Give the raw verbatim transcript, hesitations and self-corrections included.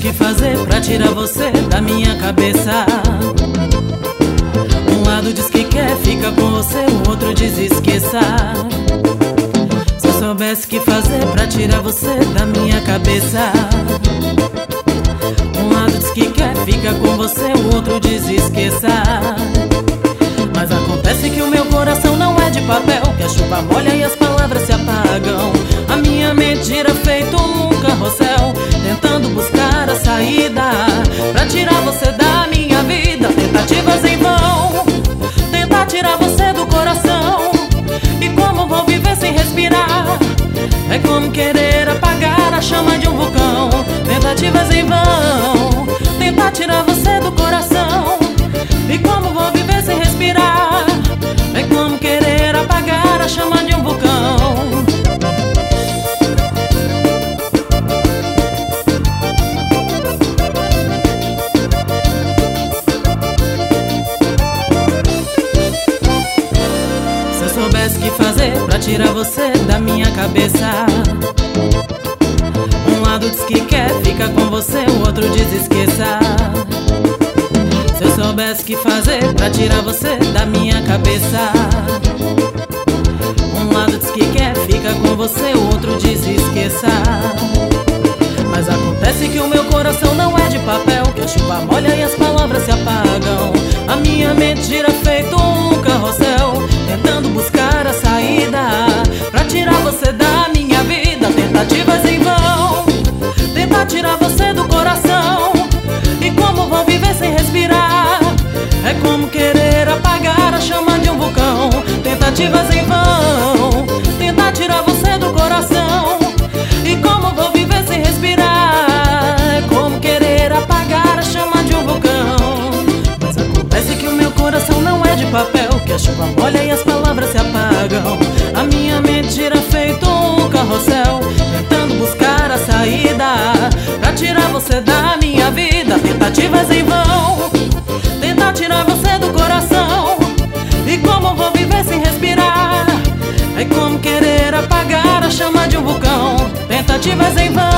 que fazer pra tirar você da minha cabeça. Um lado diz que quer, fica com você, o outro diz esqueça. Se eu soubesse que fazer pra tirar você da minha cabeça. Um lado diz que quer, fica com você, o outro diz esqueça. Mas acontece que o meu coração não é de papel, que a chuva molha e as palavras se apagam. A minha mente gira feito um carrossel, tentando buscar a saída pra tirar você da minha vida. Tentativas em vão, tentar tirar você do coração. E como vou viver sem respirar? É como querer apagar a chama de um vulcão. Tentativas em vão, tentar tirar você do coração. E como vou viver sem respirar? É como querer apagar a chama de um vulcão. Se eu soubesse que fazer pra tirar você da minha cabeça. Um lado diz que quer, fica com você, o outro diz esqueça. Se eu soubesse que fazer pra tirar você da minha cabeça. Um lado diz que quer, fica com você, o outro diz esqueça. Mas acontece que o meu coração não é de papel, que a chuva molha e as palavras se apagam. A minha mente gira feito um carrossel, tentando buscar a saída pra tirar você da minha vida. Tentativas em vão, tentar tirar você do coração. E como vou viver sem respirar? É como querer apagar a chama de um vulcão. Tentativas em vão, tentar tirar você do coração. E como vou viver sem respirar? É como querer apagar a chama de um vulcão. Mas acontece que o meu coração não é de papel, que a chuva molha e as palavras se apagam. A minha mente gira feito um carrossel, tentando buscar a saída pra tirar você da minha vida. Tentativas em vão, tentar tirar você do coração. E como vou viver sem respirar? É como querer apagar a chama de um vulcão. Tentativas em vão.